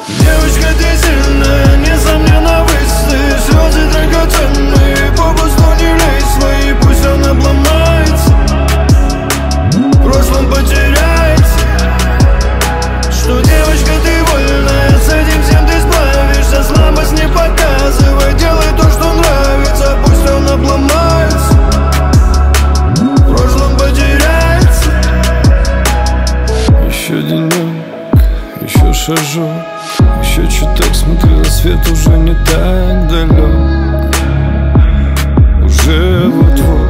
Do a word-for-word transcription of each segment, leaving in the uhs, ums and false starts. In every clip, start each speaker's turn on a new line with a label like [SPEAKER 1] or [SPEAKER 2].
[SPEAKER 1] Девочка, ты сильная, несомненно, высты. Слезы драгоценные, попусту не лезь в свои, пусть он обломается, в прошлом потеряется. Что, девочка, ты вольная, с этим всем ты справишься. Слабость не показывай, делай то, что нравится, пусть он обломается, в прошлом потеряется.
[SPEAKER 2] Еще денек, еще шажок, еще чуток, смотрю, рассвет уже не так далек, уже вот-вот.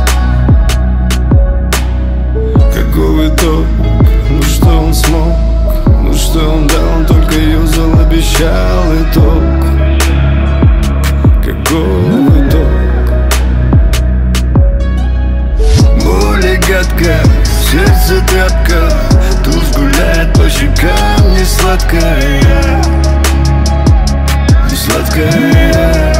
[SPEAKER 2] Какой итог? Ну что он смог? Ну что он дал? Он только юзал, обещал итог. Какой итог?
[SPEAKER 1] Боль и гадко, сердце тряпка, тушь гуляет по щекам, не сладкая, не сладкая.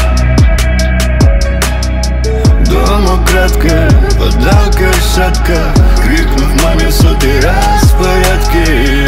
[SPEAKER 1] Дома кратко, подал кошатка, крикнув маме в сотый раз в порядке.